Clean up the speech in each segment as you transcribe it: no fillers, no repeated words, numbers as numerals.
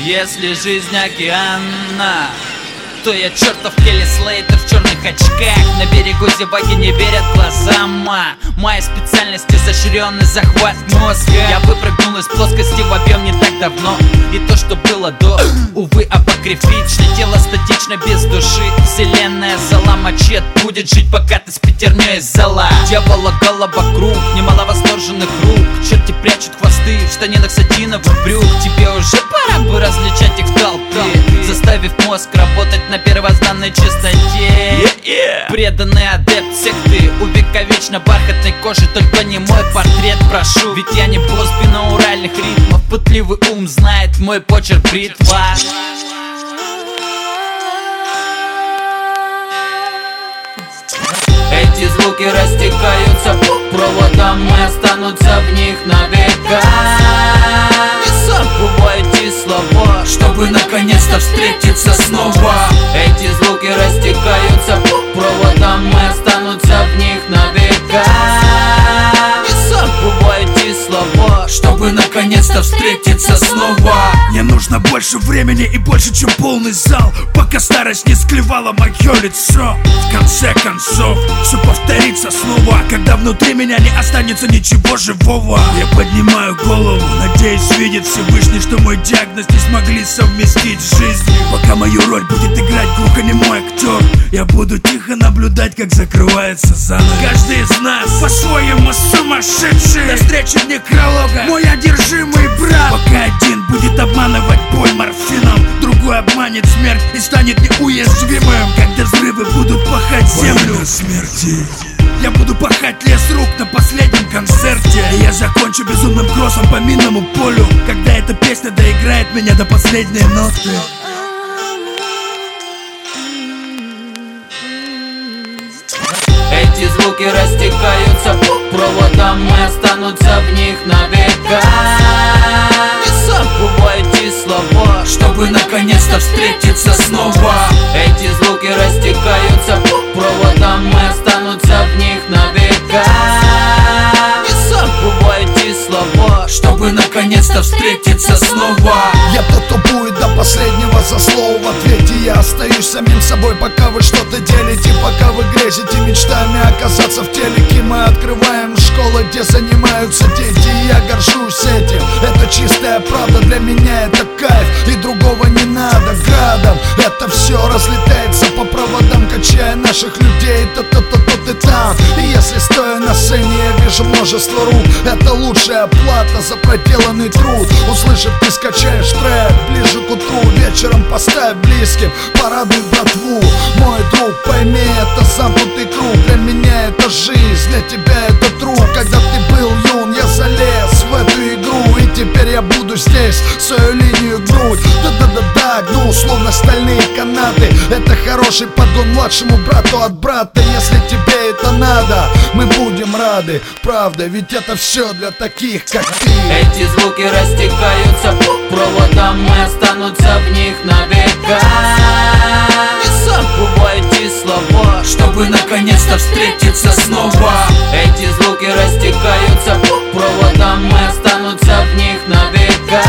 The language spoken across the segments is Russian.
Если жизнь океана, то я чертов Келли Слейтер в черных очках. На берегу зеваки не верят глазам. Моя специальность — изощренный захват мозга. Я выпрыгнул из плоскости в объем не так давно. И то, что было до, увы, апокрифично. Тело статично, без души. Вселенная зала, мачет будет жить, пока ты с пятерней из зала. Дьявола голова круг, немало восторженных рук. Черти прячут хвосты в штанинах сатиновых брюк. Тебе уже пора бы различать их в толпе, заставив мозг работать на первозданной чистоте. Преданный адепт секты, увековечно бархатной кожи. Только не мой портрет, прошу, ведь я не босс бинауральных ритмов. Пытливый ум знает мой почерк бритва. Эти звуки растекаются по проводам и останутся в них на века. Не забывайте слова, чтобы наконец-то встретиться снова. Эти звуки растекаются по проводам и останутся в них на века. Не забывайте слова, чтобы наконец-то встретиться снова. Мне нужно больше времени и больше, чем полный зал, пока старость не склевала мое лицо. В конце концов, все повторится снова, когда внутри меня не останется ничего живого. Я поднимаю голову, надеюсь, видит Всевышний, что мой диагноз не смогли совместить с жизнью. Пока мою роль будет играть глухонемой актер, я буду тихо наблюдать, как закрывается занавес. Каждый из нас по-своему сумасшедший. До встречи некролога, мой одержимый брат. Пока один будет обманывать боль морфином, другой обманет смерть и станет неуязвимым. Когда взрывы будут пахать землю смерти, я буду пахать лес рук на последнем концерте. И я закончу безумным кроссом по минному полю, когда эта песня доиграет меня до последней ноты. Эти звуки растекаются по проводам и останутся в них на века. Не забывайте слова, чтобы наконец-то встретиться снова. Эти звуки растекаются по проводам и останутся в них на века. Не забывайте слова, чтобы наконец-то встретиться снова. Я тот, кто будет до последнего за слово в ответе. Я остаюсь самим собой, пока вы что-то делите, пока вы грезите мечтами оказаться в телеке. Мы открываем школы, где занимаются дети, и я горжусь этим. Это чистая правда, для меня это кайф, и другого не надо. Градом это все разлетается по проводам, качая наших людей тут и там. И если стоя на сцене я вижу множество рук, это лучшая плата за проделанный труд. Услышав, ты скачаешь трек ближе к утру, вечером поставь близким, порадуй братву. Мой друг, пойми, это замкнутый круг. Для меня это жизнь, для тебя это труд. Когда ты был юн, я залез в эту игру, и теперь я буду здесь свою линию гнуть. Да-да-да-да, гну, словно стальные канаты. Это хороший подгон младшему брату от брата. Если тебе это надо, мы будем рады. Правда, ведь это все для таких, как ты. Эти звуки растекаются по проводам и останутся в них на века. Не забывайте слова, чтобы наконец-то встретиться снова. Эти звуки растекаются по проводам и останутся в них на века.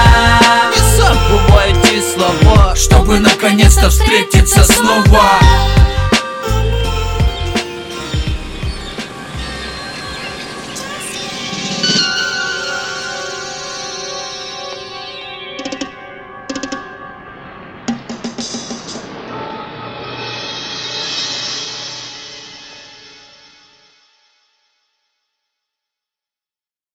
Не забывайте слова, чтобы наконец-то встретиться снова.